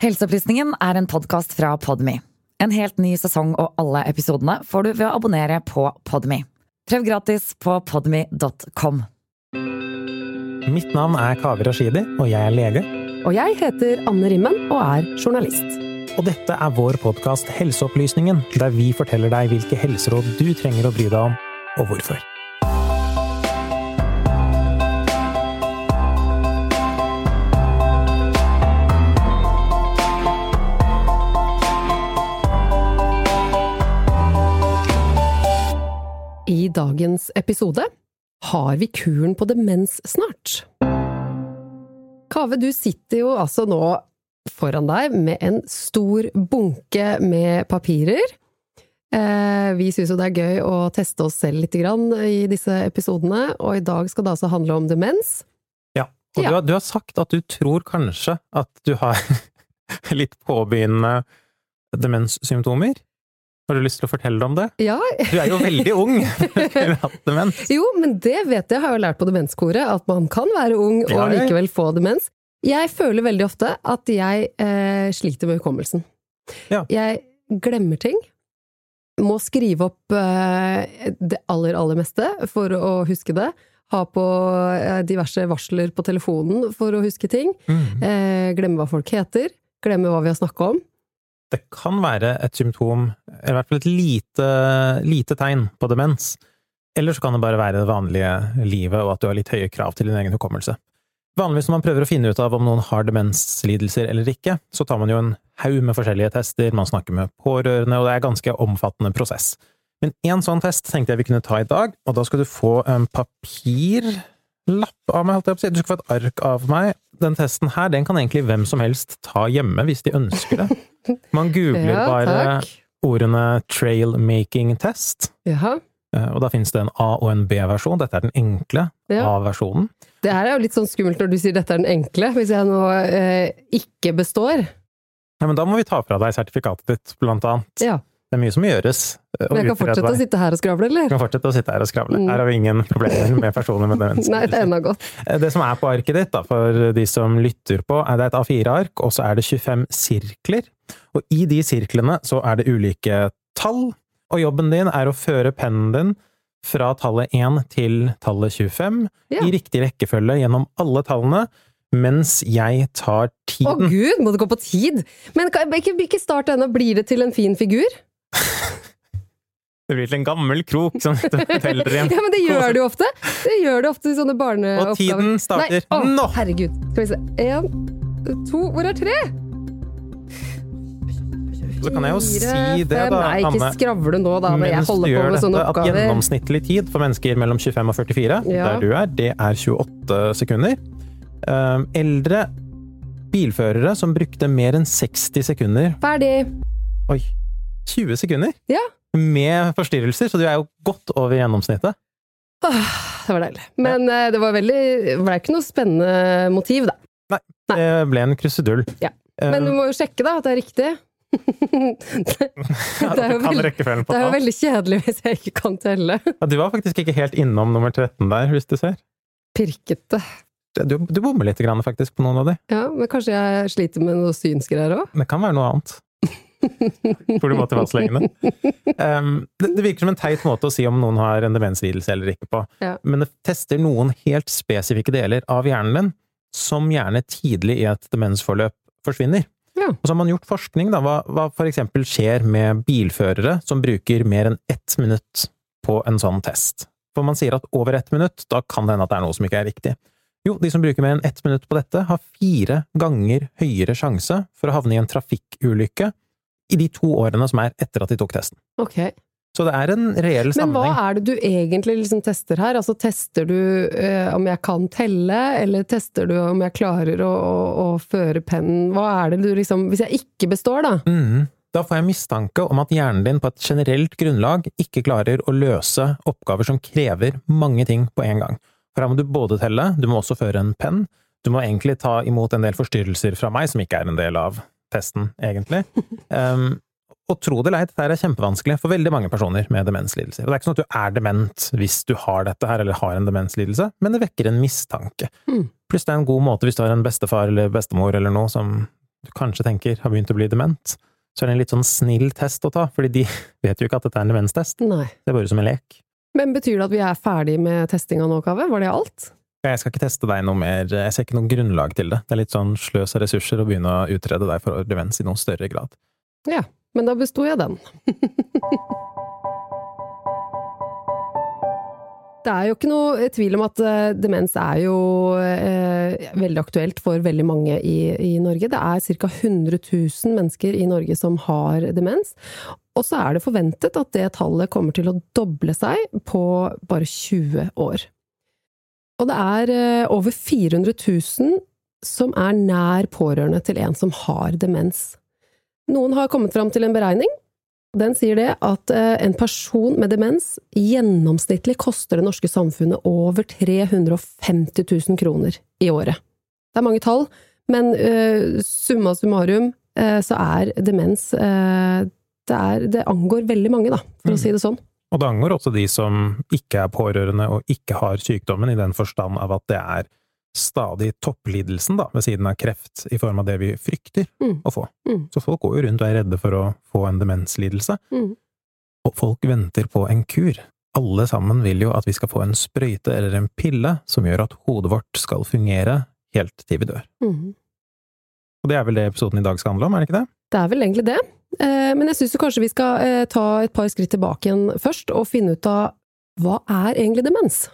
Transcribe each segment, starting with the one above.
Helseopplysningen en podcast fra Podme. En helt ny sesong og alle episodene får du ved å abonnere på Podme. Prøv gratis på podme.com. Mitt navn Kaveh Rashidi, og jeg lege. Og jeg heter Anne Rimmen og journalist. Og dette vår podcast Helseopplysningen, der vi forteller deg hvilke helseråd du trenger å bry deg om, og hvorfor. I dagens episode har vi kuren på demens snart. Kaveh, du sitter jo altså nå foran deg med en stor bunke med papirer. Vi synes jo det gøy å teste oss selv litt grann i disse episodene, og i dag skal det altså handle om demens. Ja, og du har sagt at du tror kanskje at du har litt påbegynnende demenssymptomer. Har du lyst til å fortelle om det? Ja. Du jo veldig ung. Demens. Jo, men det vet jeg, har jo lært på demenskoret, at man kan være ung og likevel få demens. Jeg føler veldig ofte at jeg sliter med hukommelsen. Ja. Jeg glemmer ting. Må skrive opp det aller meste for å huske det. Ha på diverse varsler på telefonen for å huske ting. Glemme hva folk heter. Glemme hva vi har snakket om. Det kan være et symptom, i hvert fall et lite tegn på demens. Eller så kan det bare være det vanlige livet, og at du har litt høye krav til din egen hukommelse. Vanligvis når man prøver å finne ut av om noen har demenslidelser eller ikke, så tar man jo en haug med forskjellige tester, man snakker med pårørende, og det en ganske omfattende prosess. Men en sånn test tenkte jeg vi kunne ta i dag, og da skal du få en papirlapp av meg, holdt jeg på å si. Du skal få et ark av meg. Den testen her, den kan egentlig hvem som helst ta hjemme hvis de ønsker det. Man googler bare ordene trail making test. Jaha. Og da finnes det en A- og en B-versjon. Dette den enkle A-versjonen. Det her jo litt sånn skummelt når du sier dette den enkle, hvis jeg nå ikke består. Ja, men da må vi ta fra deg sertifikatet ditt, blant annet. Ja. Det mye som gjøres. Men jeg kan fortsette å sitte her og skravle, eller? Du kan fortsette å sitte her og skravle. Her har vi ingen problemer med personer med demens. Nei, det enda godt. Det som på arket ditt, da, for de som lytter på, det et A4-ark, og så det 25 sirkler. Og i de sirklene så det ulike tall, og jobben din å føre pennen din fra tallet 1 til tallet 25, i riktig rekkefølge gjennom alle tallene, mens jeg tar tiden. Å Gud, må du gå på tid? Men ikke start ennå, blir det til en fin figur? Det blir til en gammel krok som forteller igjen. Ja, men det gjør det jo ofte. Det gjør det ofte i sånne barneoppgaver. Og tiden starter nå! Herregud. Skal vi se. 1, 2, hvor 3? Så kan jeg jo si det da, Nei, ikke Anne. skravle nå da, når jeg holder på med sånne oppgaver. At gjennomsnittlig tid for mennesker mellom 25 og 44, der du det 28 sekunder. Eldre bilførere som brukte mer enn 60 sekunder. Ferdig. Oi, 20 sekunder? Ja. Med forstyrrelser, så du jo godt over gjennomsnittet. Det var deilig. Men det ble ikke noe spennende motiv, da. Nei, det ble en krusedull. Ja. Men du må jo sjekke da, at det riktig. Det jo veldig kjedelig hvis jeg ikke kan telle. Ja, du var faktisk ikke helt innom nummer 13 der, hvis du ser. Pirkete. Du bommer litt grann faktisk på noen av de. Ja, men kanskje jeg sliter med noe synsgreier også? Det kan være noe annet. Tror du må til fastlegene. Det virker som en teit måte å si om noen har en demenslidelse eller ikke på. Ja. Men det tester noen helt spesifikke deler av hjernen din, som gjerne tidlig i et demensforløp forsvinner. Ja. Og så har man gjort forskning da, hva for eksempel skjer med bilførere som bruker mer enn 1 minutt på en sånn test. For man sier at over 1 minutt, da kan det hende at det noe som ikke riktig. Jo, de som bruker mer enn 1 minutt på dette, har 4 ganger høyere sjanse for å havne i en trafikkulykke i de 2 årene som etter at de tok testen. Ok. Så det en reell sammenheng. Men hva det du egentlig liksom tester her? Altså tester du om jeg kan telle, eller tester du om jeg klarer å føre pennen? Hva det du liksom, hvis jeg ikke består da? Da får jeg mistanke om at hjernen din på et generelt grunnlag ikke klarer å løse oppgaver som krever mange ting på en gang. For her må du både telle, du må også føre en penn, du må egentlig ta imot en del forstyrrelser fra meg, som ikke en del av testen, egentlig. Og tro det eller ei, dette kjempevanskelig for veldig mange personer med demenslidelser. Og det ikke sånn at du dement hvis du har dette her, eller har en demenslidelse, men det vekker en mistanke. Pluss det en god måte hvis du har en bestefar eller bestemor eller noe som du kanskje tenker har begynt å bli dement, så er det en litt sånn snill test å ta, fordi de vet jo ikke at dette er en demenstest. Nei. Det er bare som en lek. Men betyr det at vi er ferdig med testinga nå, Kaveh? Var det alt? Jeg skal ikke teste deg noe mer, jeg ser ikke noe grunnlag til det. Det er litt sånn sløs av ressurser å begynne å utrede deg for demens i noen større grad. Ja, men da besto jeg den. Det er jo ikke noe tvil om at demens er jo veldig aktuelt for veldig mange i Norge. Det er ca. 100 000 mennesker i Norge som har demens, og så er det forventet at det tallet kommer til å doble seg på bare 20 år. Og det er over 400 000 som er nær pårørende til en som har demens. Noen har kommet fram til en beregning. Den sier det at en person med demens gjennomsnittlig koster det norske samfunnet over 350 000 kroner i året. Det er mange tall, men summa summarum så er demens det angår veldig mange, da, for å si det sånn. Og det angår også de som ikke er pårørende og ikke har sykdommen, i den forstand av at det er stadig topplidelsen da, ved siden av kreft, i form av det vi frykter å få. Så folk går jo rundt og er redde for å få en demenslidelse, og folk venter på en kur. Alle sammen vil jo at vi skal få en sprøyte eller en pille som gjør at hodet vårt skal fungere helt til vi dør. Og det er vel det episoden i dag skal handle om, er det ikke det? Det er vel egentlig det. Men jeg synes jo kanskje vi skal ta et par skritt tilbake igjen først, og finne ut av hva er egentlig demens?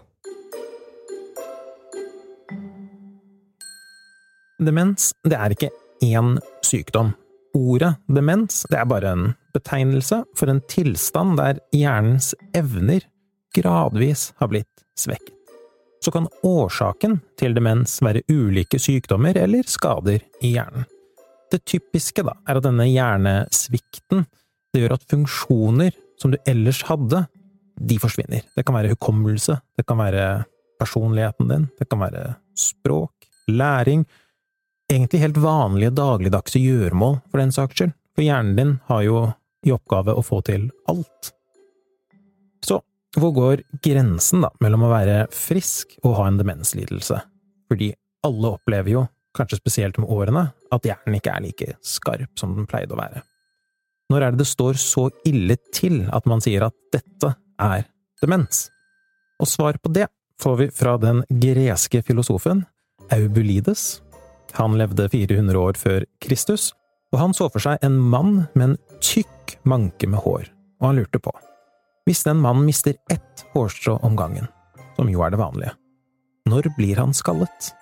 Demens, det er ikke én sykdom. Ordet demens, det er bare en betegnelse for en tilstand der hjernens evner gradvis har blitt svekket. Så kan årsaken til demens være ulike sykdommer eller skader i hjernen. Det typiske da, er at denne hjernesvikten, det gjør at funksjoner som du ellers hadde, de forsvinner. Det kan være hukommelse, det kan være personligheten din, det kan være språk, læring, egentlig helt vanlige dagligdagse gjøremål for den saks skyld, for hjernen din har jo i oppgave å få til alt. Så, hvor går grensen da, mellom å være frisk og ha en demenslidelse? Fordi alle opplever jo, kanskje spesielt med årene, at hjernen ikke er like skarp som den pleide å være. Når er det står så ille til at man sier at dette er demens? Og svar på det får vi fra den greske filosofen Eubulides. Han levde 400 år før Kristus, og han så for seg en mann med en tykk manke med hår, og han lurte på, hvis en mann mister ett hårstrå om gangen, som jo er det vanlige, når blir han skallet?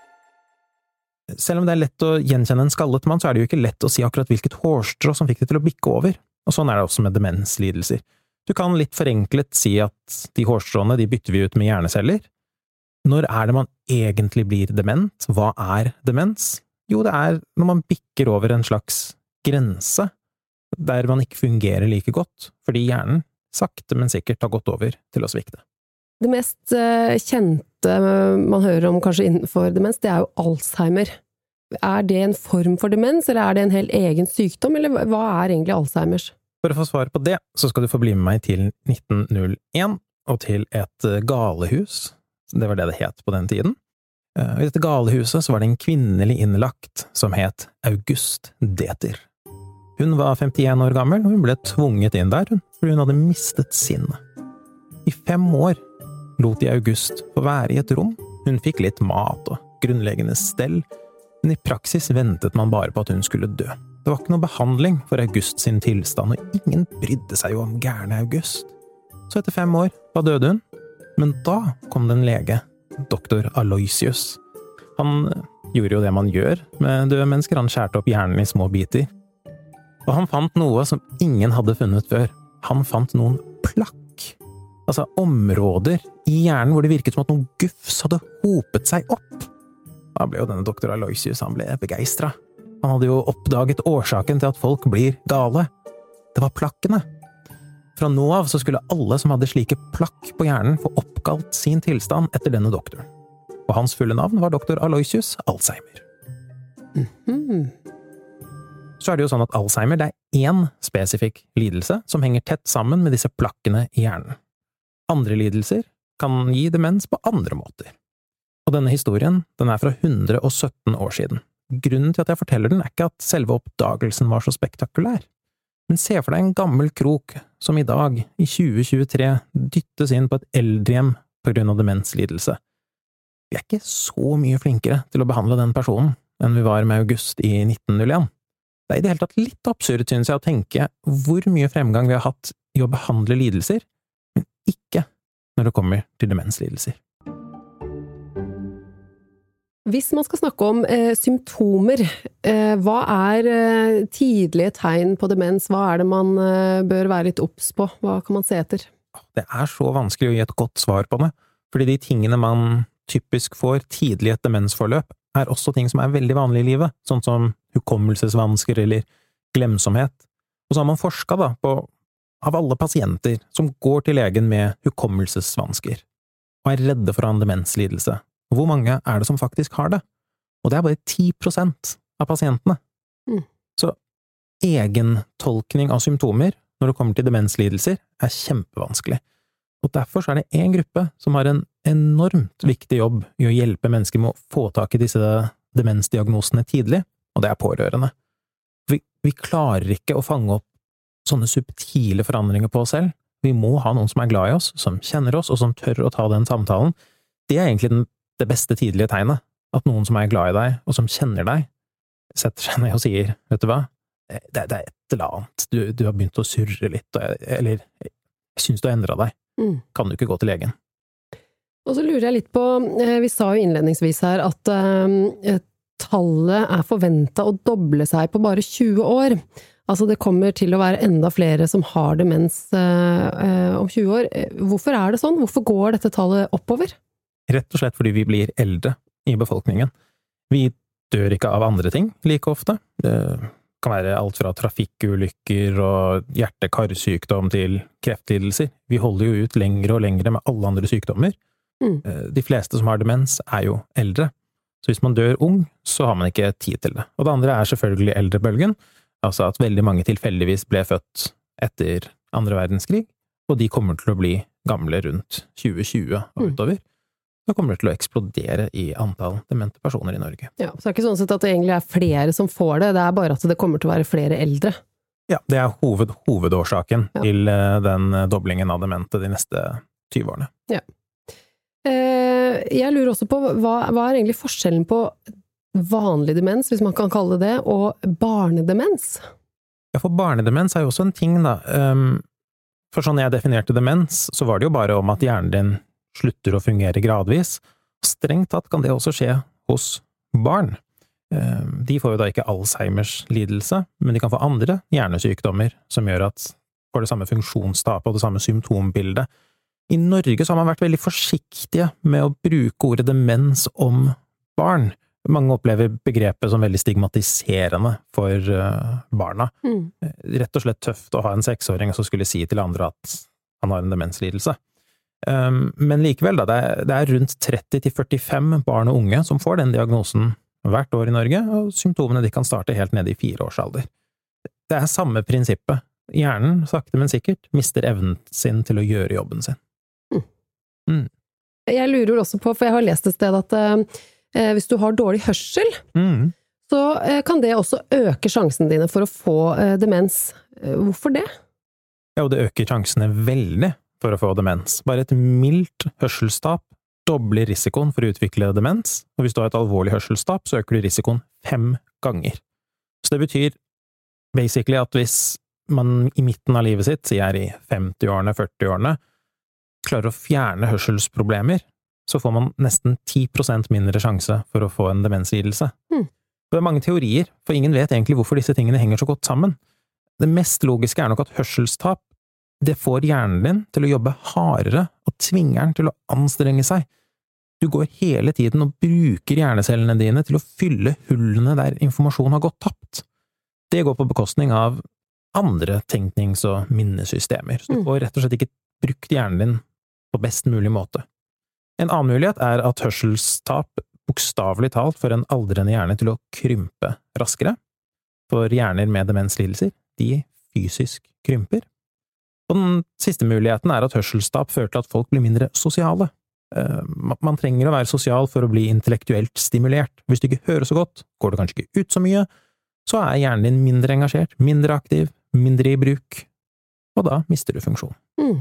Selv om det er lett å gjenkjenne en skallet mann, så er det jo ikke lett å si akkurat hvilket hårstrå som fikk det til å bikke over, og sånn er det også med demenslidelser. Du kan litt forenklet si at de hårstråene de bytter vi ut med hjerneceller. Når er det man egentlig blir dement? Hva er demens? Jo, det er når man bikker over en slags grense, der man ikke fungerer like godt, fordi hjernen sakte, men sikkert har gått over til å svikte. Det mest kjente man hører om kanskje innenfor demens, det er jo Alzheimer. Er det en form for demens, eller er det en helt egen sykdom, eller hva er egentlig Alzheimers? For å få svar på det, så skal du få bli med meg til 1901, og til et galehus. Det var det det het på den tiden. I dette galehuset så var det en kvinnelig innlagt som het August Deter. Hun var 51 år gammel, og hun ble tvunget inn der, fordi hun hadde mistet sinnet. I 5 år lot de August få være i et rom. Hun fikk litt mat og grunnleggende stell, men i praksis ventet man bare på at hun skulle dø. Det var ikke noe behandling for August sin tilstand, og ingen brydde seg jo om gærne August. Så etter 5 år, da døde hun. Men da kom det en lege, doktor Aloysius. Han gjorde jo det man gjør med døde mennesker, han skjærte opp hjernen i små biter. Og han fant noe som ingen hadde funnet før. Han fant noen plakk. Altså områder i hjernen hvor det virket som at noen gufs hadde hopet seg opp. Da ble jo denne doktor Aloysius, han ble begeistret. Han hadde jo oppdaget årsaken til at folk blir gale. Det var plakkene. Fra nå av så skulle alle som hadde slike plakk på hjernen få oppkalt sin tilstand etter denne doktoren. Og hans fulle navn var doktor Aloysius Alzheimer. Så er det jo sånn at Alzheimer det er én spesifikk lidelse som henger tett sammen med disse plakkene i hjernen. Andre lidelser kan gi demens på andre måter. Og denne historien, den er fra 117 år siden. grunnen til at jeg forteller den ikke at selve oppdagelsen var så spektakulær. Men se for deg en gammel krok som i dag, i 2023, dyttes inn på et eldrehjem på grunn av demenslidelse. Vi ikke så mye flinkere til å behandle den personen enn vi var med August i 1901. Det i det hele tatt litt absurd, synes jeg, å tenke hvor mye fremgang vi har hatt i å behandle lidelser, men ikke når det kommer til demenslidelser. Hvis man skal snakke om symptomer, hva tidlige tegn på demens? Hva det man bør være litt obs på? Hva kan man se etter? Det så vanskelig å gi et godt svar på det, fordi de tingene man typisk får tidlig i et demensforløp, også ting som veldig vanlig i livet, sånn som hukommelsesvansker eller glemsomhet. Og så har man forsket på, av alle pasienter som går til legen med hukommelsesvansker, og redde for en demenslidelse. Og hvor mange det som faktisk har det? Og det bare 10% av pasientene. Så egentolkning av symptomer når det kommer til demenslidelser kjempevanskelig. Og derfor det en gruppe som har en enormt viktig jobb i å hjelpe mennesker med å få tak i disse demensdiagnosene tidlig, og det pårørende. Vi klarer ikke å fange opp sånne subtile forandringer på oss selv. Vi må ha noen som glad i oss, som kjenner oss, og som tør å ta den samtalen. Det egentlig det beste tidlige tegnet, at noen som glad i deg, og som kjenner deg, setter seg ned og sier, vet du hva, det et eller annet, du har begynt å surre litt, eller jeg synes du har endret deg, kan du ikke gå til legen? Og så lurer jeg litt på, vi sa jo innledningsvis her at tallet forventet å doble seg på bare 20 år. Altså det kommer til å være enda flere som har demens om 20 år. Hvorfor det sånn? Hvorfor går dette tallet oppover? Rett og slett fordi vi blir eldre i befolkningen. Vi dør ikke av andre ting like ofte. Det kan være alt fra trafikkulykker og hjerte-karsykdom til kreftlidelser. Vi holder jo ut lengre og lengre med alle andre sykdommer. De fleste som har demens jo eldre. Så hvis man dør ung, så har man ikke tid til det. Og det andre selvfølgelig eldrebølgen, altså at veldig mange tilfeldigvis ble født etter andre verdenskrig, og de kommer til å bli gamle rundt 2020 og utover. Da kommer det til å eksplodere i antall demente personer i Norge. Ja, så det ikke sånn sett at det egentlig flere som får det, det bare at det kommer til å være flere eldre. Ja, det hovedårsaken til den doblingen av demente de neste 20 årene. Ja. Jeg lurer også på, hva egentlig forskjellen på vanlig demens, hvis man kan kalle det, og barnedemens? Ja, for barnedemens jo også en ting da. For sånn jeg definerte demens, så var det jo bare om at hjernen din slutter å fungere gradvis. Strengt tatt kan det også skje hos barn. De får jo da ikke Alzheimers lidelse, men de kan få andre hjernesykdommer som gjør at får det samme funksjonstap og det samme symptombildet. I Norge så har man vært veldig forsiktige med å bruke ordet demens om barn. Mange opplever begrepet som veldig stigmatiserende for barna. Rett og slett tøft å ha en 6-åring som skulle si til andre at han har en demenslidelse. Men likevel da, det rundt 30-45 barn og unge som får den diagnosen hvert år i Norge, og symptomene de kan starte helt ned i 4-årsalder. Det samme prinsippet. Hjernen, sakte men sikkert, mister evnen sin til å gjøre jobben sin. Jeg lurer også på, for jeg har lest et sted at hvis du har dårlig hørsel, så kan det også øke sjansene dine for å få demens. Hvorfor det? Ja, og det øker sjansene veldig for å få demens. Bare et mildt hørselstap dobler risikoen for å utvikle demens, og hvis du har et alvorlig hørselstap, så øker du risikoen 5 ganger. Så det betyr basically at hvis man i midten av livet sitt, sier i 50-årene, 40-årene, klarer å fjerne hørselsproblemer, så får man nesten 10% mindre sjanse for å få en demenslidelse. Det mange teorier, for ingen vet egentlig hvorfor disse tingene henger så godt sammen. Det mest logiske nok at hørselstap det får hjernen din til å jobbe hardere og tvinger den til å anstrenge seg. Du går hele tiden og bruker hjernecellene dine til å fylle hullene der informasjon har gått tapt. Det går på bekostning av andre tenknings- og minnesystemer. Så du får rett og slett ikke brukt hjernen din på best mulig måte. En annen mulighet at hørselstap bokstavelig talt får en aldrende hjerne til å krympe raskere. For hjerner med demenslidelser, de fysisk krymper. Og den siste muligheten at hørselstap fører til at folk blir mindre sosiale. Man trenger å være sosial for å bli intellektuelt stimulert. Hvis du ikke hører så godt, går det kanskje ikke ut så mye, så hjernen din mindre engasjert, mindre aktiv, mindre i bruk, og da mister du funksjon.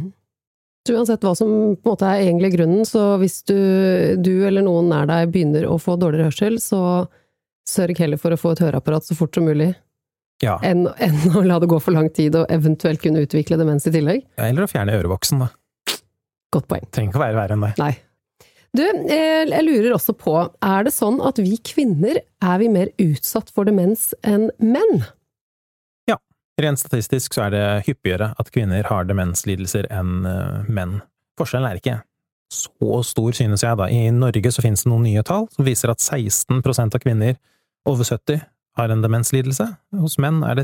Så uansett hva som på en måte egentlig grunnen, så hvis du eller noen nær deg begynner å få dårligere hørsel, så sørg heller for å få et høreapparat så fort som mulig. Ja. Enn å la det gå for lang tid og eventuelt kunne utvikle demens i tillegg. Ja, eller å fjerne øreboksen, da. Godt poeng. Trenger ikke å være verre enn det. Nei. Du, jeg lurer også på, det sånn at vi kvinner vi mer utsatt for demens enn menn? Ja, rent statistisk så det hyppigere at kvinner har demenslidelser enn menn. Forskjellen ikke så stor, synes jeg da. I Norge så finnes det noen nye tall som viser at 16% av kvinner over 70 har en demenslidelse. Hos menn det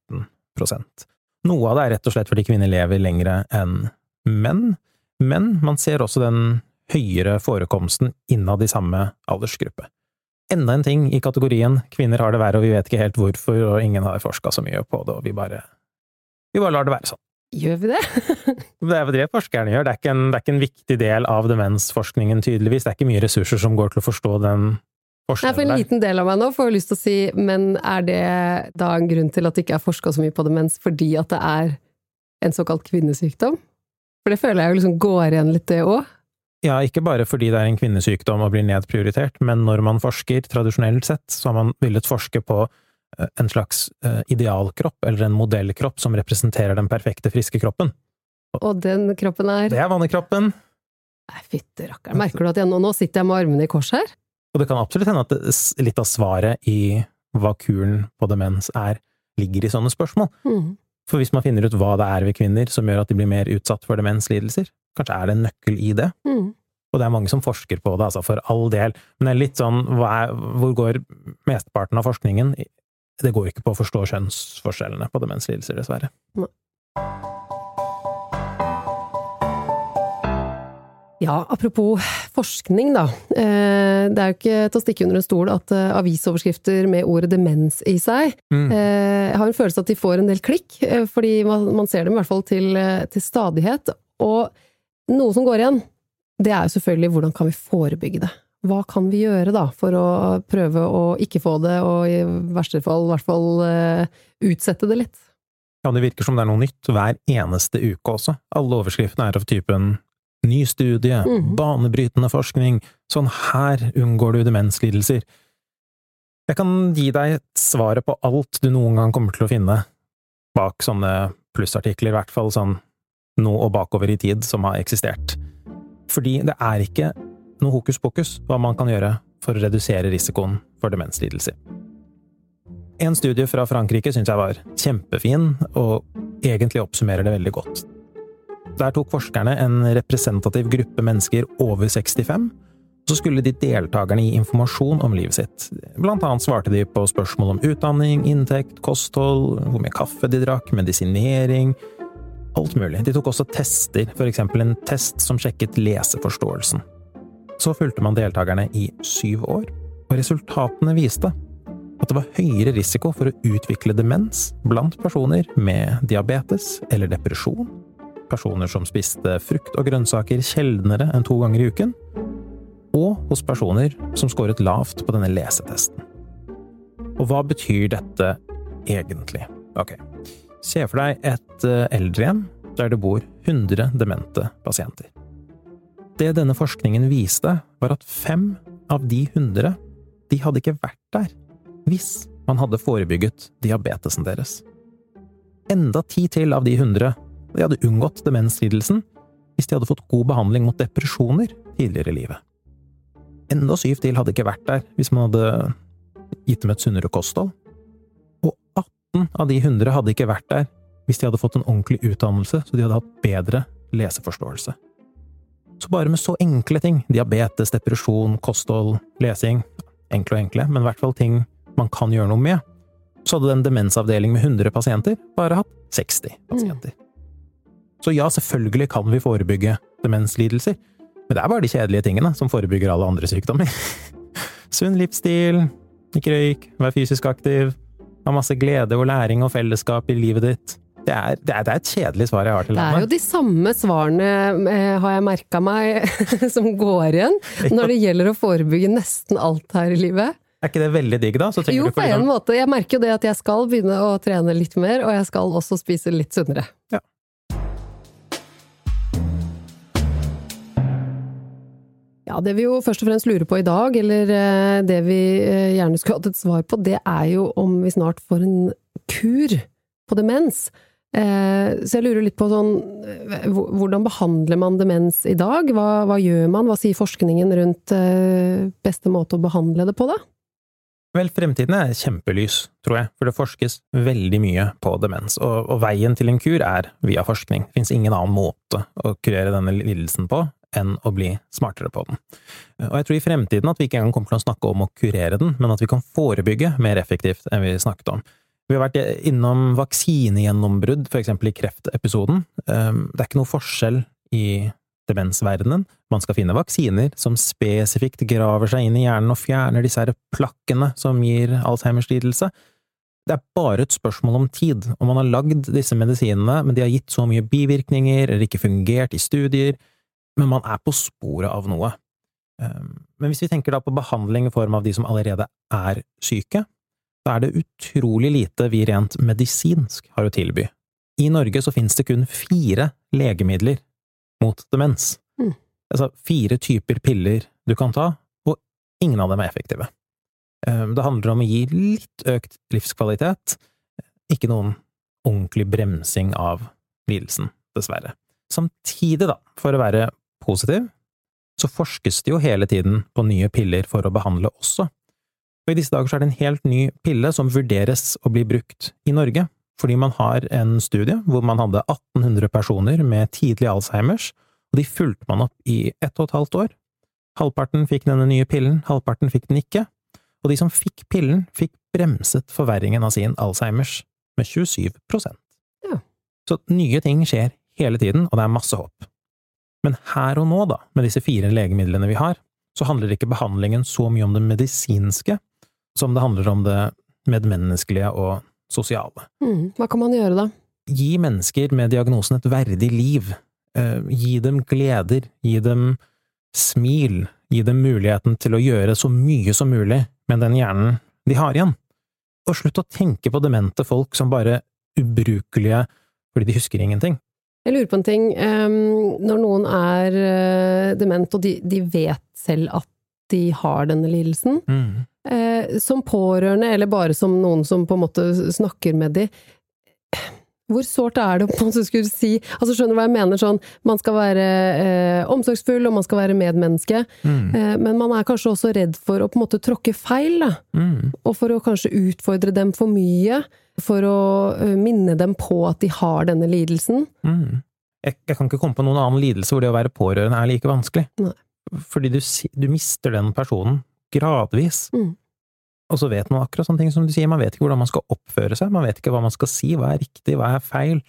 13%. Noe av det rett og slett fordi kvinner lever lengre enn menn, men man ser også den høyere forekomsten innad i samme aldersgruppe. Enda en ting i kategorien kvinner har det verre, og vi vet ikke helt hvorfor, og ingen har forsket så mye på det, og vi bare lar det være sånn. Gjør vi det? Det det forskerne gjør. Det ikke en viktig del av demensforskningen, tydeligvis. Det ikke mye ressurser som går til å forstå den forskjellen der. For en liten del av meg nå får jeg lyst til å si, men det da en grunn til at det ikke forsket så mye på demens, fordi at det en såkalt kvinnesykdom? For det føler jeg jo liksom går igjen litt det også. Ja, ikke bare fordi det en kvinnesykdom og blir nedprioritert, men når man forsker, tradisjonelt sett, så har man villet forske på en slags idealkropp, eller en modellkropp som representerer den perfekte, friske kroppen. Og den kroppen Det vannekroppen. Nei, fytte rakker. Merker du at nå sitter jeg med armene i kors her? Og det kan absolutt hende at litt av svaret i hva kuren på demens ligger i sånne spørsmål. For hvis man finner ut hva det ved kvinner som gjør at de blir mer utsatt for demenslidelser, kanskje det en nøkkel i det. Og det mange som forsker på det, altså for all del. Men det litt sånn, hvor går mesteparten av forskningen? Det går ikke på å forstå kjønnsforskjellene på demenslidelser, dessverre. Ja, apropos forskning da. Det jo ikke til å stikke under en stol at avisoverskrifter med ordet demens i seg, jeg har en følelse at de får en del klikk, fordi man ser dem i hvert fall til stadighet, og noe som går igjen, det jo selvfølgelig hvordan kan vi forebygge det? Hva kan vi gjøre da, for å prøve å ikke få det, og i verste fall, i hvert fall utsette det litt? Ja, det virker som det noe nytt hver eneste uke også. Alle overskriftene av typen ny studie, banebrytende forskning, sånn her unngår du demenslidelser. Jeg kan gi deg svaret på alt du noen gang kommer til å finne bak sånne plussartikler, i hvert fall sånn nå og bakover i tid som har eksistert. Fordi det ikke noe hokus pokus hva man kan gjøre for å redusere risikoen for demenslidelser. En studie fra Frankrike synes jeg var kjempefin, og egentlig oppsummerer det veldig godt. Der tok forskerne en representativ gruppe mennesker over 65, så skulle de deltakerne gi informasjon om livet sitt. Blant annet svarte de på spørsmål om utdanning, inntekt, kosthold, hvor mye kaffe de drakk, medisinering, alt mulig. De tok også tester, for eksempel en test som sjekket leseforståelsen. Så fulgte man deltakerne i 7 år, og resultatene viste at det var høyere risiko for å utvikle demens blant personer med diabetes eller depresjon, personer som spiste frukt og grønnsaker sjeldnere enn 2 ganger i uken, og hos personer som skåret lavt på denne lesetesten. Og hva betyr dette egentlig? Ok, se for deg et eldrehjem der det bor 100 demente pasienter. Det denne forskningen viste, var at 5 av de 100, de hadde ikke vært der hvis man hadde forebygget diabetesen deres. Enda 10 til av de 100, de hadde unngått demenslidelsen hvis de hadde fått god behandling mot depresjoner tidligere i livet. Enda 7 til hadde ikke vært der hvis man hadde gitt dem et sunnere kosthold. Og 18 av de 100 hadde ikke vært der hvis de hadde fått en ordentlig utdannelse, så de hadde hatt bedre leseforståelse. Så bare med så enkle ting, diabetes, depresjon, kosthold, lesing, enkle og enkle, men i hvert fall ting man kan gjøre noe med, så hadde den demensavdeling med 100 pasienter bare hatt 60 pasienter. Så ja, selvfølgelig kan vi forebygge demenslidelser, men det bare de kjedelige tingene som forebygger alle andre sykdommer. Sunn livsstil, ikke røyk, vær fysisk aktiv, ha masse glede og læring og fellesskap i livet ditt, Det er et kjedelig svar jeg har til denne. Det er jo de samme svarene, har jeg merket meg, som går igjen når det gjelder å forebygge nesten alt her i livet. Er ikke det veldig digg da? Jo, på en måte. Jeg merker jo det at jeg skal begynne å trene litt mer, og jeg skal også spise litt sunnere. Ja. Ja, det vi jo først og fremst lurer på i dag, eller det vi gjerne skulle hatt et svar på, det er jo om vi snart får en kur på demens. Så jeg lurer litt på sånn, hvordan behandler man demens i dag? Hva gjør man? Hva sier forskningen rundt beste måte å behandle det på da? Vel, fremtiden er kjempelys, tror jeg, for det forskes veldig mye på demens, og veien til en kur er via forskning. Det finnes ingen annen måte å kurere denne lidelsen på enn å bli smartere på den. Og jeg tror i fremtiden at vi ikke engang kommer til å snakke om å kurere den, men at vi kan forebygge mer effektivt enn vi snakket om. Vi har vært innom vaksinegjennombrudd, for eksempel i kreftepisoden. Det er ikke noe forskjell i demensverdenen. Man skal finne vaksiner som spesifikt graver seg inn i hjernen og fjerner disse her plakkene som gir Alzheimers lidelse. Det er bare et spørsmål om tid, og man har lagd disse medisinene, men de har gitt så mye bivirkninger, eller ikke fungert i studier, men man er på sporet av noe. Men hvis vi tenker da på behandling i form av de som allerede er syke, så er det utrolig lite vi rent medisinsk har å tilby. I Norge så finnes det kun 4 legemidler mot demens. Altså 4 typer piller du kan ta, og ingen av dem er effektive. Det handler om å gi litt økt livskvalitet, ikke noen ordentlig bremsing av lidelsen, dessverre. Samtidig da, for å være positiv, så forskes det jo hele tiden på nye piller for å behandle også. Og i disse dager så er det en helt ny pille som vurderes å bli brukt i Norge, fordi man har en studie hvor man hadde 1800 personer med tidlig Alzheimers, og de fulgte man opp i 1,5 år. Halvparten fikk denne nye pillen, halvparten fikk den ikke, og de som fikk pillen fikk bremset forverringen av sin Alzheimers med 27%. Ja. Så nye ting skjer hele tiden, og det er masse håp. Men her og nå da, med disse 4 legemidlene vi har, så handler ikke behandlingen så mye om det medisinske, som det handler om det medmenneskelige og sosiale. Hva kan man gjøre da? Gi mennesker med diagnosen et verdig liv. Gi dem gleder, gi dem smil, gi dem muligheten til å gjøre så mye som mulig med den hjernen de har igjen. Og slutt å tenke på demente folk som bare ubrukelige fordi de husker ingenting. Jeg lurer på en ting, når noen er dement, og de vet selv at de har denne lidelsen, som pårørende, eller bare som noen som på en måte snakker med de, hvor sårt er det på en måte skulle si, altså skjønner du hva jeg mener sånn, man skal være omsorgsfull, og man skal være medmenneske, men man er kanskje også redd for å på en måte tråkke feil, da, og for å kanskje utfordre dem for mye, for å minne dem på at de har denne lidelsen. Jeg kan ikke komme på noen annen lidelse hvor det å være pårørende er like vanskelig. Nei. Fordi du mister den personen gradvis. Og så vet man akkurat sånne ting som du sier, man vet ikke hvordan man skal oppføre seg, man vet ikke hva man skal si, hva er riktig, hva er feil.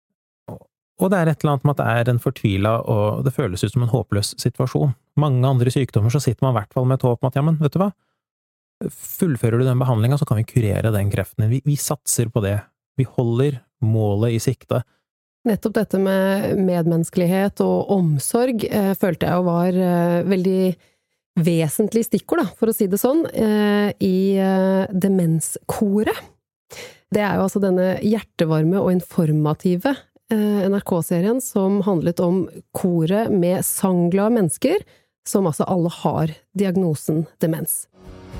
Og det er et eller annet med at det er en fortvilet, og det føles ut som en håpløs situasjon. Mange andre sykdommer så sitter man i hvert fall med et håp om at, ja, men vet du hva? Fullfører du den behandlingen, så kan vi kurere den kreften. Vi satser på det. Vi holder målet i sikte. Nettopp dette med medmenneskelighet og omsorg følte jeg jo var veldig vesentlig stikkord, da, for å si det sånn, i Demenskoret. Det er jo altså denne hjertevarme og informative NRK-serien som handlet om koret med sangglade mennesker, som altså alle har diagnosen demens.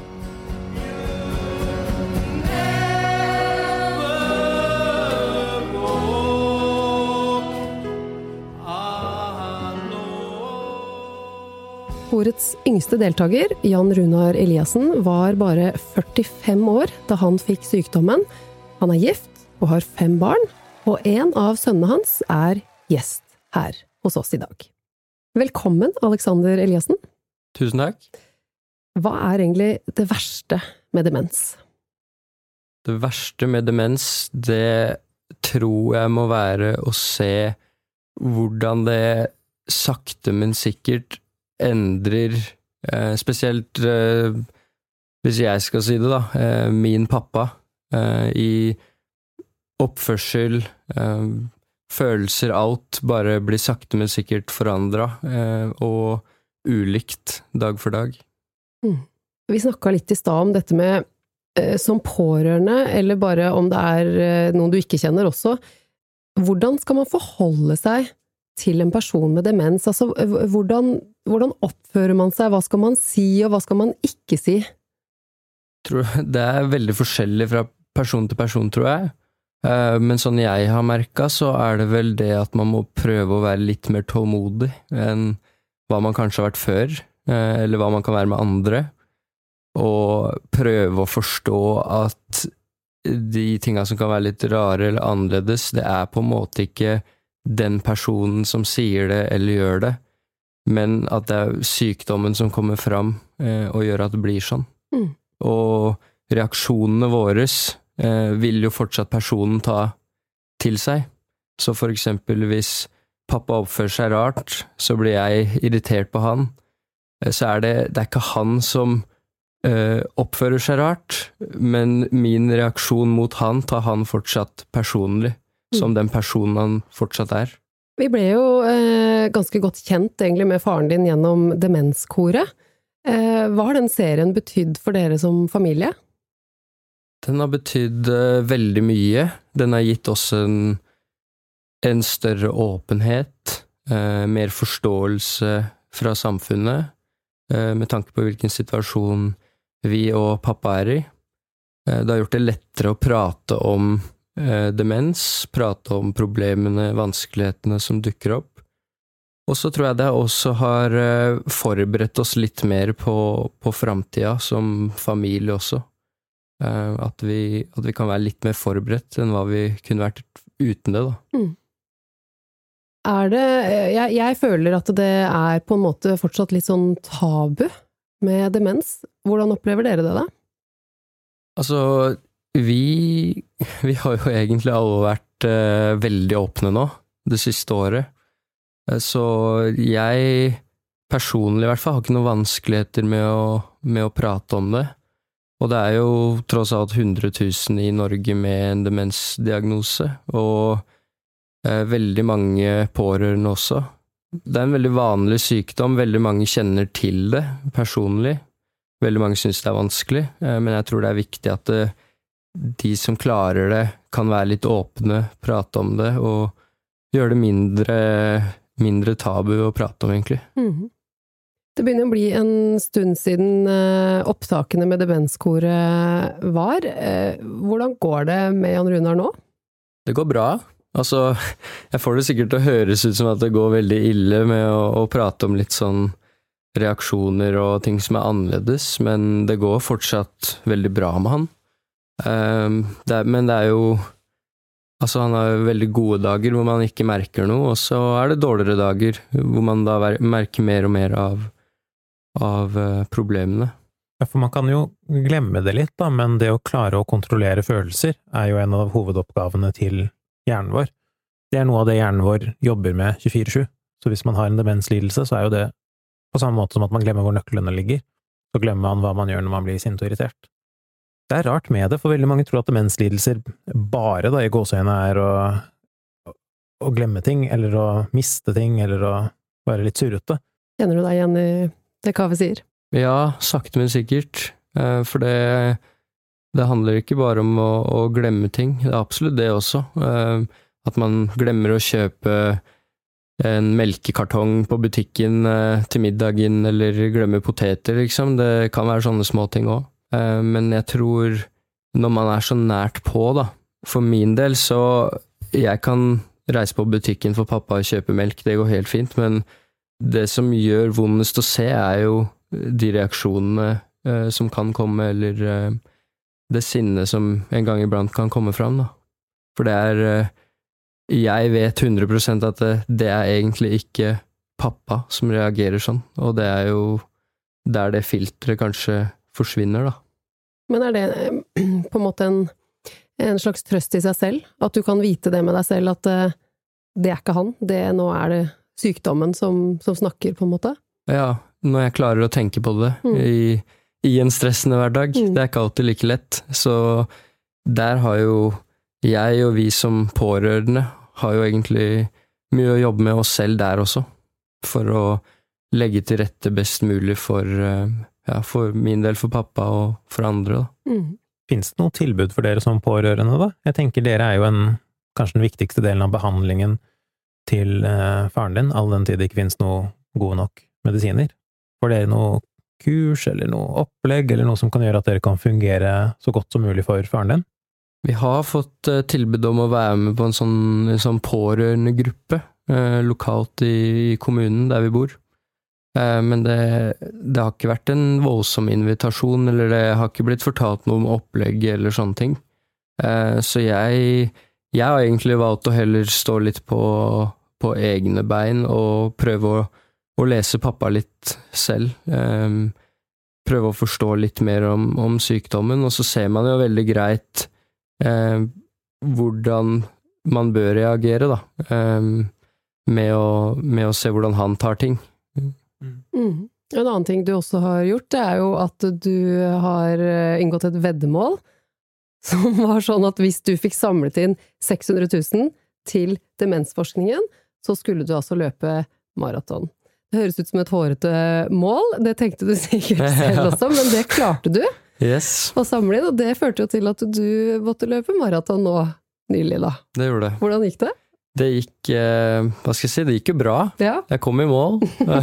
Korets yngste deltaker, Jan Runar Eliassen, var bare 45 år da han fikk sykdommen. Han er gift og har 5 barn, og en av sønnene hans er gjest her hos oss i dag. Velkommen, Alexander Eliassen. Tusen takk. Hva er egentlig det verste med demens? Det verste med demens, det tror jeg må være å se hvordan det sakte, men sikkert endrer, spesielt hvis jeg skal si det da, min pappa i oppførsel, følelser, alt bare blir sakte men sikkert forandret, og ulikt dag for dag. Vi snakket litt i stad om dette med som pårørende, eller bare om det noen du ikke kjenner også. Hvordan skal man forholde seg til en person med demens? Altså, hvordan oppfører man seg? Hva skal man si, og hva skal man ikke si? Jeg tror det veldig forskjellig fra person til person, tror jeg. Men sånn jeg har merket, så det vel det at man må prøve å være litt mer tålmodig enn hva man kanskje har vært før, eller hva man kan være med andre. Og prøve å forstå at de tingene som kan være litt rare eller annerledes, det på en måte ikke den personen som sier det eller gjør det, men at det sykdommen som kommer fram og gjør at det blir sånn. Og reaksjonene våre vil jo fortsatt personen ta til seg. Så for eksempel hvis pappa oppfører seg rart, så blir jeg irritert på han, så det ikke han som oppfører seg rart, men min reaksjon mot han tar han fortsatt personlig, som den personen han fortsatt Vi ble jo ganske godt kjent egentlig med faren din gjennom Demenskoret. Hva har den serien betydd for dere som familie? Den har betydd veldig mye. Den har gitt oss en større åpenhet, mer forståelse fra samfunnet, med tanke på hvilken situasjon vi og pappa i. Det har gjort det lettere å prate om demens, prate om problemene, vanskelighetene som dukker opp. Og så tror jeg det også har forberedt oss litt mer på fremtiden som familie også. At vi kan være litt mer forberedt enn hva vi kunne vært uten det, da. Jeg føler at det på en måte fortsatt litt sånn tabu med demens. Hvordan opplever dere det da? Altså, vi har jo egentlig alle vært veldig åpne nå, det siste året. Så jeg personlig i hvert fall har ikke noen vanskeligheter med å prate om det. Og det jo tross alt 100 000 i Norge med en demensdiagnose, og veldig mange pårørende også. Det en veldig vanlig sykdom, veldig mange kjenner til det personlig. Veldig mange synes det vanskelig, men jeg tror det viktig at de som klarer det kan være litt åpne, prate om det, og gjøre det mindre tabu å prate om, egentlig. Det begynner å bli en stund siden opptakene med Demenskoret var. Hvordan går det med Jan Runar nå? Det går bra. Altså, jeg får det sikkert til å høres ut som at det går veldig ille med å prate om litt sånn reaksjoner og ting som annerledes, men det går fortsatt veldig bra med han. Men det jo altså han har veldig gode dager hvor man ikke merker noe, og så det dårligere dager hvor man da merker mer og mer av problemene. Ja, for man kan jo glemme det litt da, men det å klare å kontrollere følelser jo en av hovedoppgavene til hjernen vår. Det noe av det hjernen vår jobber med 24/7. Så hvis man har en demenslidelse, så jo det på samme måte som at man glemmer hvor nøklene ligger. Så glemmer man hva man gjør når man blir sint og irritert. Det rart med det, for veldig mange tror at demenslidelser bare da i gåseøyne å glemme ting, eller å miste ting, eller å være litt surrete. Kjenner du deg igjen i det Kaveh sier? Ja, sakte men sikkert. For det handler ikke bare om å glemme ting. Det absolutt det også. At man glemmer å kjøpe en melkekartong på butikken til middagen, eller glemmer poteter, liksom. Det kan være sånne små ting også. Men jeg tror, når man så nært på da, for min del, så jeg kan reise på butikken for pappa og kjøpe melk, det går helt fint, men det som gjør vondest å se jo de reaksjonene som kan komme, eller det sinnet som en gang iblant kan komme fram, da. For det jeg vet 100% at det egentlig ikke pappa som reagerer sånn, og det jo der det filtret kanskje forsvinner, da. Men det på en måte en slags trøst i seg selv? At du kan vite det med deg selv, at det ikke han, nå det sykdommen som snakker, på en måte? Ja, når jeg klarer å tenke på det i en stressende hverdag. Det ikke alltid like lett, så der har jo jeg og vi som pårørende har jo egentlig mye å jobbe med oss selv der også, for å legge til rette best mulig for min del, for pappa og for andre. Finnes det noe tilbud for dere som pårørende da? Jeg tenker dere jo kanskje den viktigste delen av behandlingen til faren din, all den tid det ikke finnes noe gode nok medisiner. Får dere noe kurs, eller noe opplegg, eller noe som kan gjøre at dere kan fungere så godt som mulig for faren din? Vi har fått tilbud om å være med på en sånn pårørende gruppe, lokalt i kommunen der vi bor. Men det har ikke vært en voldsom invitasjon, eller det har ikke blitt fortalt noe om opplegg eller sånne ting. Så jeg har egentlig valgt å heller stå litt på egne bein og prøve å lese pappa litt selv. Prøve å forstå litt mer om sykdommen, og så ser man jo veldig greit hvordan man bør reagere da, med å se hvordan han tar ting. En annen ting du også har gjort, det er jo at du har inngått et veddemål, som var sånn at hvis du fikk samlet inn 600 000 til demensforskningen, så skulle du altså løpe maraton. Det høres ut som et hårete mål, det tenkte du sikkert selv også, men det klarte du å samle inn, og det førte jo til at du måtte løpe maraton nå nylig da. Det gjorde det. Hvordan gikk det? Det gikk, hva skal jeg si, det gikk jo bra. Ja. Jeg kom i mål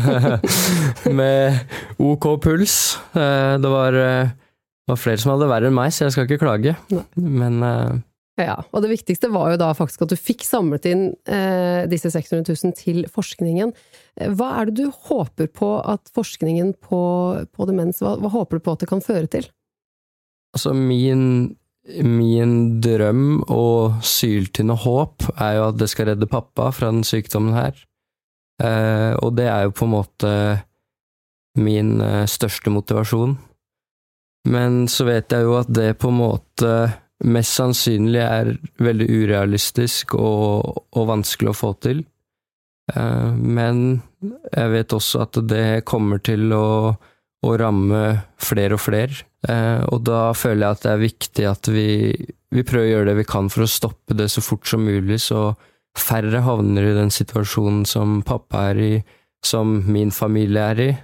med OK puls. Det var flere som hadde verre enn meg, så jeg skal ikke klage. Men ja, og det viktigste var jo da faktisk at du fikk samlet inn disse 600 000 til forskningen. Hva er det du håper på at forskningen på demens, hva håper du på at det kan føre til? Altså min drøm og syltynne håp er jo at det skal redde pappa fra den sykdommen her. Og det er jo på en måte min største motivasjon. Men så vet jeg jo at det på en måte mest sannsynlig er veldig urealistisk og vanskelig å få til. Men jeg vet også at det kommer til å ramme flere og flere. Og da føler jeg at det er viktig at vi prøver å gjøre det vi kan for å stoppe det så fort som mulig, så færre havner i den situasjonen som pappa er i, som min familie er i.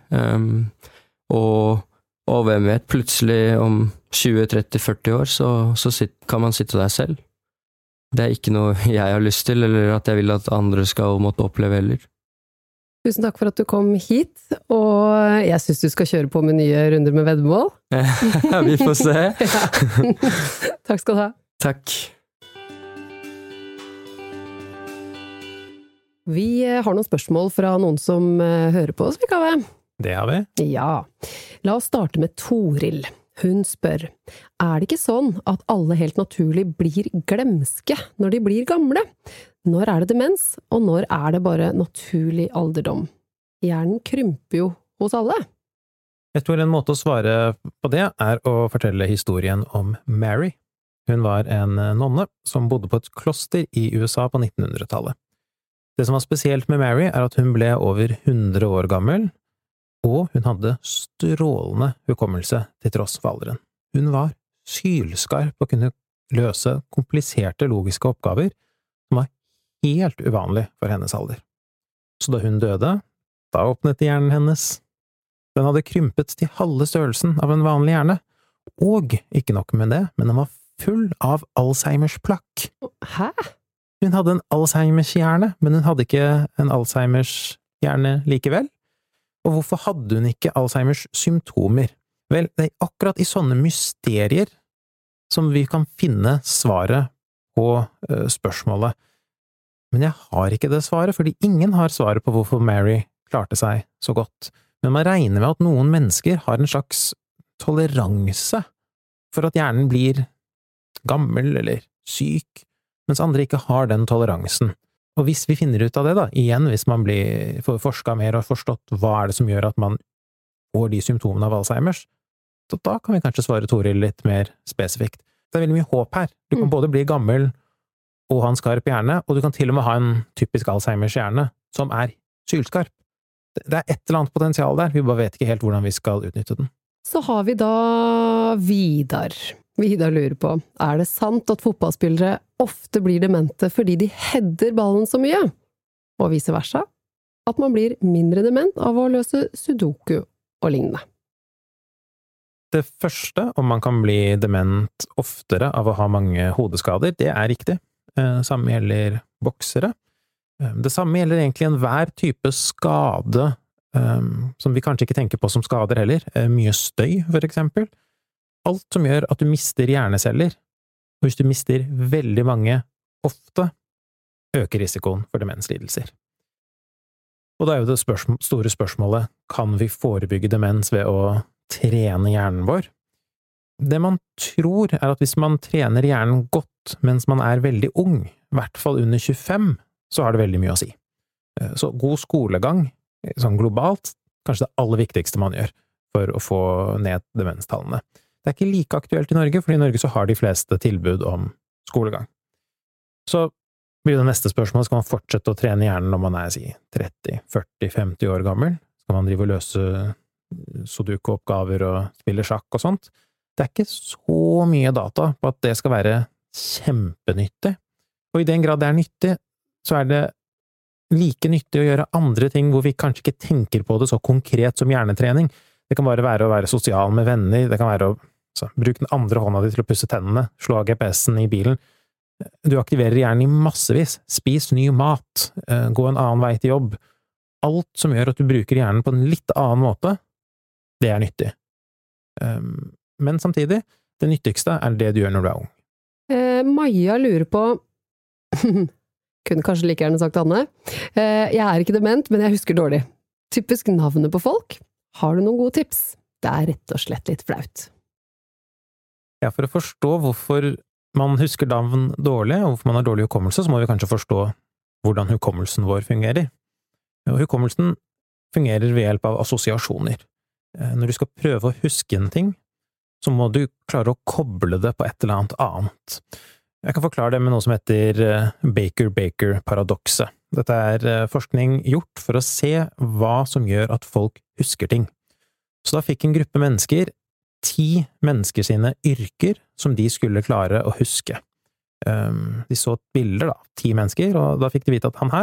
Og hvem vet, plutselig om 20-30-40 år så kan man sitte der selv. Det er ikke noe jeg har lyst til, eller at jeg vil at andre skal måtte oppleve heller. Tusen takk for at du kom hit, og jeg synes du skal kjøre på med nye runder med veddemål. Vi får se. Ja. Takk skal du ha. Takk. Vi har noen spørsmål fra noen som hører på oss, Kave. Det har vi. Ja. La oss starte med Toril. Hun spør, er det ikke sånn at alle helt naturlig blir glemske når de blir gamle? Når er det demens, og når er det bare naturlig alderdom? Hjernen krymper jo hos alle. Jeg tror en måte å svare på det er å fortelle historien om Mary. Hun var en nonne som bodde på et kloster i USA på 1900-tallet. Det som var spesielt med Mary er at hun ble over 100 år gammel, og hun hadde strålende hukommelse til tross for alderen. Hun var sylskarp og kunne løse kompliserte logiske oppgaver som var helt uvanlig for hennes alder. Så da hun døde, da åpnet hjernen hennes. Den hadde krympet til halve størrelsen av en vanlig hjerne, og ikke nok med det, men den var full av Alzheimers plakk. Hæ? Hun hadde en Alzheimers hjerne, men hun hadde ikke en Alzheimers hjerne likevel. Og hvorfor hadde hun ikke Alzheimers symptomer? Vel, det er akkurat i sånne mysterier som vi kan finne svaret på spørsmålet. Men jeg har ikke det svaret, fordi ingen har svaret på hvorfor Mary klarte seg så godt. Men man regner med at noen mennesker har en slags toleranse for at hjernen blir gammel eller syk, mens andre ikke har den toleransen. Og hvis vi finner ut av det da, igjen, hvis man får forsket mer og forstått hva er det som gjør at man får de symptomene av Alzheimers, så da kan vi kanskje svare Toril litt mer spesifikt. Det er veldig mye håp her. Du kan både bli gammel og ha en skarp hjerne, og du kan til og med ha en typisk Alzheimers hjerne som er sylskarp. Det er et eller annet potensial der, vi bare vet ikke helt hvordan vi skal utnytte den. Så har vi da Vidar. Vidar lurer på, det sant at fotballspillere ofte blir demente fordi de header ballen så mye? Og vice versa? At man blir mindre dement av å løse sudoku og lignende? Det første, om man kan bli dement oftere av å ha mange hodeskader, det riktig. Samme gjelder boksere. Det samme gjelder egentlig enhver type skade, som vi kanskje ikke tenker på som skader heller. Mye støy, for eksempel. Alt som gjør at du mister hjerneceller, og hvis du mister veldig mange ofte, øker risikoen for demenslidelser. Og da jo det store spørsmålet, kan vi forebygge demens ved å trene hjernen vår? Det man tror at hvis man trener hjernen godt mens man veldig ung, i hvert fall under 25, så har det veldig mye å si. Så god skolegang, sånn globalt, kanskje det aller viktigste man gjør for å få ned demenstallene. Det ikke like aktuelt i Norge, for i Norge så har de fleste tilbud om skolegang. Så blir det neste spørsmål, skal man fortsette å trene hjernen når man si 30, 40, 50 år gammel? Skal man drive og løse sudoku-oppgaver og spille sjakk og sånt? Det ikke så mye data på at det skal være kjempenyttig. Og i den grad det nyttig, så det like nyttig å gjøre andre ting hvor vi kanskje ikke tenker på det så konkret som hjernetrening. Det kan bare være å være sosial med venner, det kan være å bruke den andre hånda di til å pusse tennene, slå av GPS-en i bilen. Du aktiverer hjernen i massevis. Spis ny mat, gå en annen vei til jobb. Alt som gjør at du bruker hjernen på en litt annen måte, det nyttig. Men samtidig, det nyttigste det du gjør når du ung. Maja lurer på kunne kanskje like gjerne sagt Anne. Jeg ikke dement, men jeg husker dårlig. Typisk navnet på folk. Har du noen gode tips? Det rett og slett litt flaut. Ja, for å forstå hvorfor man husker navn dårlig, og hvorfor man har dårlig hukommelse, så må vi kanskje forstå hvordan hukommelsen vår fungerer. Og hukommelsen fungerer ved hjelp av assosiasjoner. Når du skal prøve å huske en ting, så må du klare å koble det på et eller annet. Jeg kan forklare det med noe som heter Baker-Baker-paradokset. Dette forskning gjort for å se hva som gjør at folk husker ting. Så da fikk en gruppe mennesker 10 mennesker sine yrker som de skulle klare å huske. De så bilder 10 mennesker, og da fikk de vite at han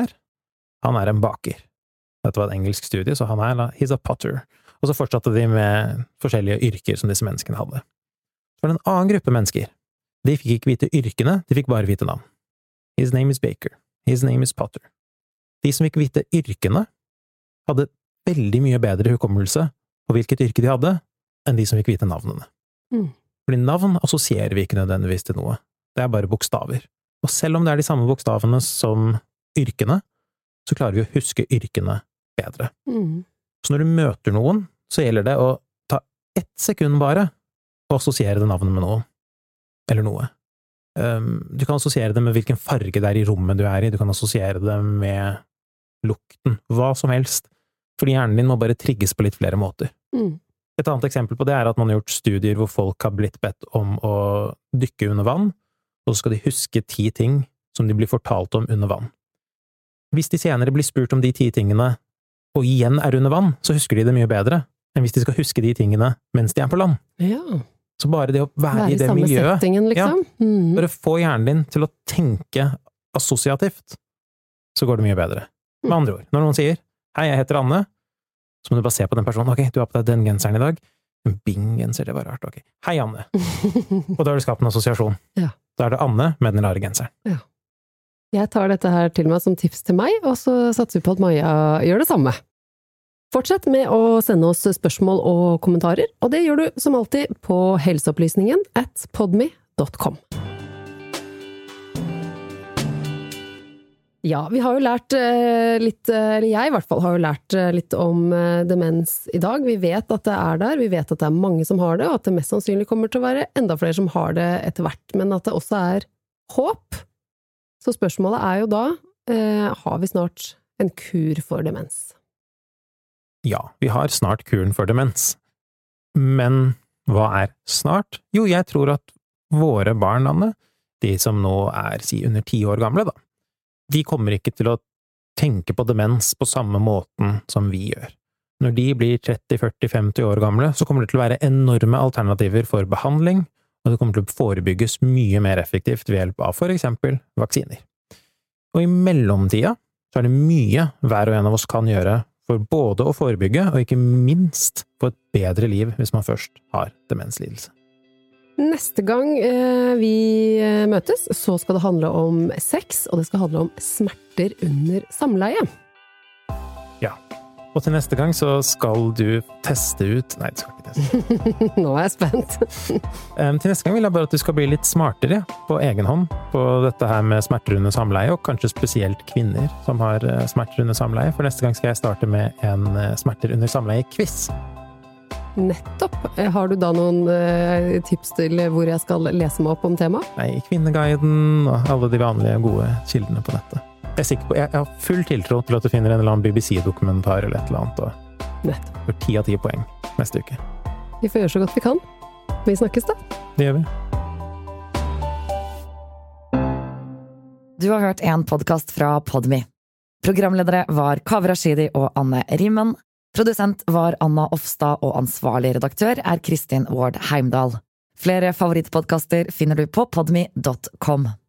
en baker. Dette var et engelsk studie, så han he's a potter. Og så fortsatte de med forskjellige yrker som disse menneskene hadde. Så var det en annen gruppe mennesker. De fikk ikke vite yrkene, de fikk bare vite navn. His name is Baker. His name is Potter. De som fikk vite yrkene, hadde veldig mye bedre hukommelse på hvilket yrke de hadde, enn de som fikk vite navnene. Fordi navn assosierer vi ikke nødvendigvis til noe. Det bare bokstaver. Og selv om det de samme bokstavene som yrkene, så klarer vi å huske yrkene bedre. Så når du møter noen, så gjelder det å ta 1 sekund bare og assosiere det navnet med noen. Eller noe. Du kan assosiere det med hvilken farge det i rommet du i, du kan assosiere det med lukten, hva som helst. Fordi hjernen din må bare trigges på litt flere måter. Et annet eksempel på det at man har gjort studier hvor folk har blitt bedt om å dykke under vann, og så skal de huske 10 ting som de blir fortalt om under vann. Hvis de senere blir spurt om de 10 tingene, og igjen under vann, så husker de det mye bedre enn hvis de skal huske de tingene mens de på land. Ja. Så bare det å være i det miljøet, settingen, liksom. Bare få hjernen din til å tenke assosiativt, så går det mye bedre. Med andre ord, når noen sier, hei, jeg heter Anne, så må du bare se på den personen, ok, du har på deg den genseren i dag, en bing-genser, det var rart, ok. Hei, Anne. Og da har du skapt en assosiasjon. Ja. Da det Anne med den rare genseren. Ja. Jeg tar dette her til meg som tips til meg, og så satser vi på at Maja gjør det samme. Fortsett med å sende oss spørsmål og kommentarer, og det gjør du som alltid på helseopplysningen@podme.com. Ja, vi har jo lært litt, eller jeg i hvert fall har jo lært litt om demens i dag. Vi vet at det der, vi vet at det mange som har det, og at det mest sannsynlig kommer til å være enda flere som har det etter hvert, men at det også håp. Så spørsmålet jo da, har vi snart en kur for demens? Ja, vi har snart kuren for demens. Men hva snart? Jo, jeg tror at våre barn, Anne, de som nå si under 10 år gamle da, de kommer ikke til å tenke på demens på samme måten som vi gjør. Når de blir 30, 40, 50 år gamle, så kommer det til å være enorme alternativer for behandling, og det kommer til å forebygges mye mer effektivt ved hjelp av for eksempel vaksiner. Og i mellomtida så det mye hver og en av oss kan gjøre for både å forebygge og ikke minst få et bedre liv hvis man først har demenslidelse. Neste gang vi møtes, så skal det handle om sex, og det skal handle om smerter under samleie. Ja, og til neste gang så skal du teste ut... Nei, du skal ikke teste. Nå jeg spent. Til neste gang vil jeg bare at du skal bli litt smartere på egen hånd på dette her med smerter under samleie, og kanskje spesielt kvinner som har smerter under samleie. For neste gang skal jeg starte med en smerter under samleie-quiz. Nettopp. Har du da noen tips til hvor jeg skal lese meg opp om temaet? Nei, Kvinneguiden og alle de vanlige gode kildene på nettet. Jeg har full tiltro til at du finner en eller annen BBC-dokumentar eller et eller annet, og for 10 av 10 poeng neste uke. Vi får gjøre så godt vi kan. Vi snakkes da. Det gjør vi. Du har hørt en podcast fra Podme. Programledere var Kaveh Rashidi og Anne Rimmen. Produsent var Anna Offstad, og ansvarlig redaktør Kristin Ward Heimdal. Flere favorittpodcaster finner du på podme.com.